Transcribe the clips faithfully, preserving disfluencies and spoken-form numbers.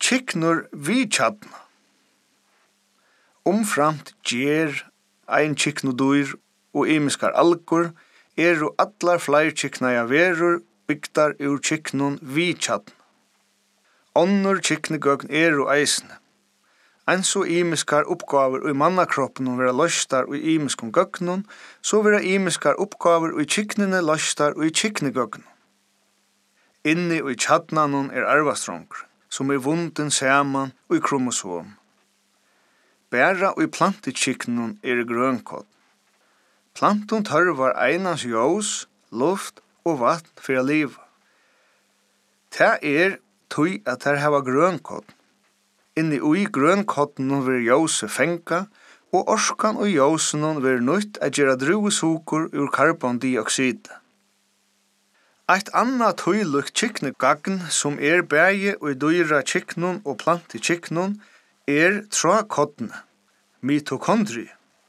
Kiknur vi tjadna. Umframt gjer, ein kiknudyr og imiskar algur eru allar fleir kiknaja verur bygdar ur kiknun vi tjadna. Onnur kiknegøgn eru eisne. Eins og imiskar uppgávur i mannakroppnum vera løstar og imiskum gøgnum, så vera imiskar uppgávur i kiknene løstar og i kiknegøgnum. Inni og i tjadnanum er arvastrongur, som er vunden saman og i kromosom. Bæra og i plantikiknun er grønkott. Plantun tørvar einans ljós, luft og vatn fyrir að liva. Ta er tui at her hava grønkott. Inni ui grønkottnum ver ljóse fenga, og orskan og ljósenum ver nøytt at gera druesukur ur karbondioxid. Eitt anna tøylukt kiknegagn som er bægi og dyra kiknun og planti kiknun er tråkottne, mitokondri.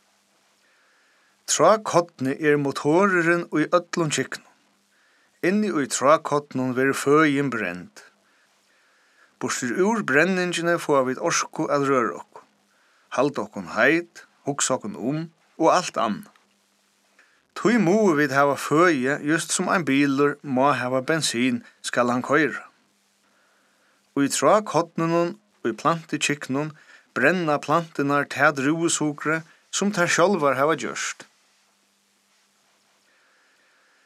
Tråkottne er motoreren og i öllum kiknun. Inni og i tråkottnun ver føyin brend. Borstur ur brenningene får vi orsku at røra okko. Halda okkon heit, hugsa okkon om, og alt anna. Tui må vi hava føye just som ein bilur må hava bensin skal han køyra. Og i tråkottnunum og i plantikiknun brenna plantinar til druesukre som tar sjálvar hava gjørst.